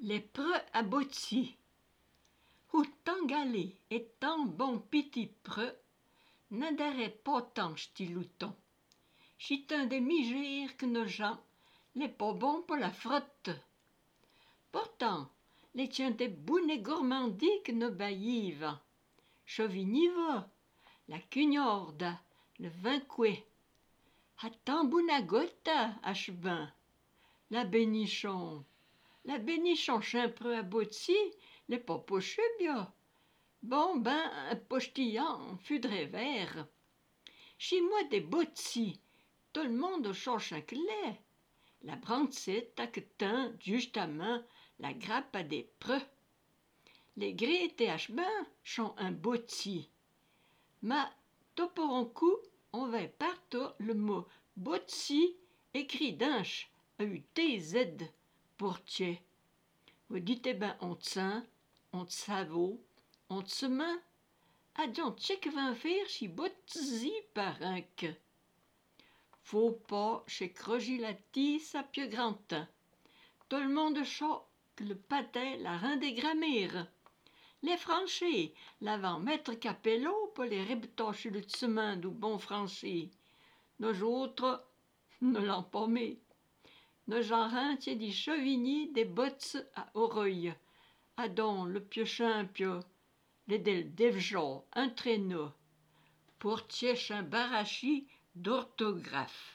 Les preux aboutis. Ou tant galé et tant bon petit preux, n'adhérez pas tant louton. Ch'est un des migires que nos gens, les pas bons pour la frotte. Pourtant, les tiens des bounes et gourmandis que nos baillives. Chauvigniva, la cugnorde, le vin coué. A tant bounagota, achebin. La bénichon chimpreux abouti, les pas pocheux bien. Bon ben, un postillant, fudré vert. Chez moi des bottis, tout le monde cherche un clé. La brancette à quetin, juste à main, la grappe à des preux. Les grès et hachebin sont un botti. Mais, tout pour un coup, on va partout le mot botti écrit d'inch, A-U-T-Z, pour tché. Vous dites, ben, on te saint, on te savo, on te semin. Adjon tchèque va faire si botzi par un que. Faut pas chez Crogilati sa pieux grand teint. Tout le monde chante le pâté la reine des grammaires. Les franchis, l'avant maître Capello pour les rébtoches le semin du bon franchi. Nos autres, ne l'ont pas mis. Nos gens tiens des Chauvigny, des bottes à Oreuil. Adon le piochun pio, les del devjo, un traîneau. Pour tièche un barachi d'orthographe.